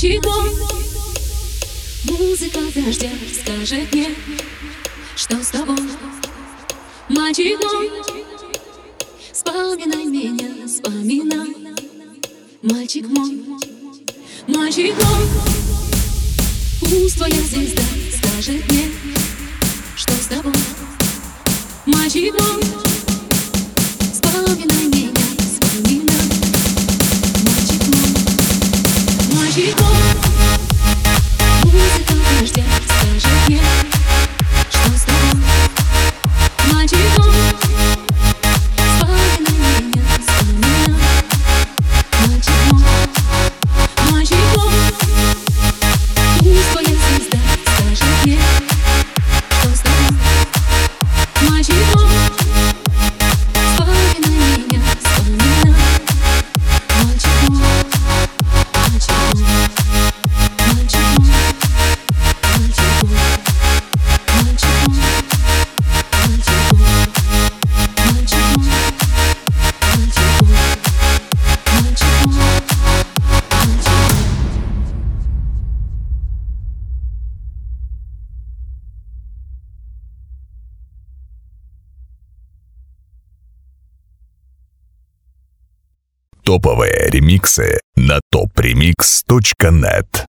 Мальчиком музыка дождя скажет мне, что с тобой. Мальчиком вспоминай меня, вспоминай. Мальчик мой, мальчиком, пусть твоя звезда скажет мне, что с тобой. Мальчиком вспоминай меня, вспоминай. Мальчик мой, мальчиком, музыка дождя скажет мне, что с тобой. Мальчиком вспоминай меня, вспоминай. Мальчик мой, мальчиком, пусть твоя звезда скажет мне, что с тобой. Мальчиком вспоминай меня, вспоминай. Мальчик мой, мальчик мой, мальчик мой, мальчик мой, мальчик мой, мальчик мой, мальчик мой, мальчик мой, мальчик мой, мальчик мой. Топовые ремиксы на topremix.net.